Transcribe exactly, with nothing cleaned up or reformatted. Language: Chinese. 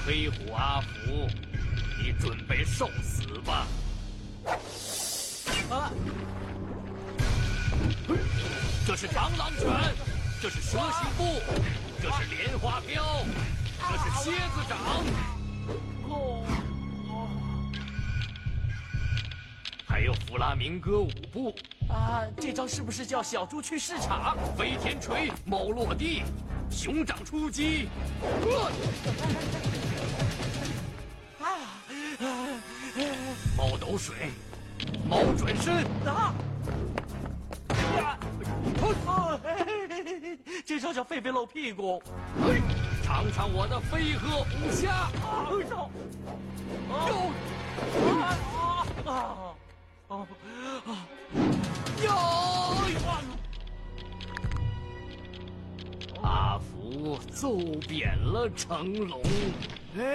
黑虎阿福，你准备受死吧！ 啊！ 这是螳螂拳，这是蛇形步，这是莲花镖，这是蝎子掌。 哦， 还有弗拉明戈舞步。 啊，这招是不是叫小猪去市场？ 飞天锤，猫落地，熊掌出击。呃猫抖水，猫转身。 啊！呀！哦，这招叫狒狒露屁股。 嘿，尝尝我的飞鹤虎虾。 啊！ 哟！ 啊啊啊啊！ 哟！阿福揍扁了成龙。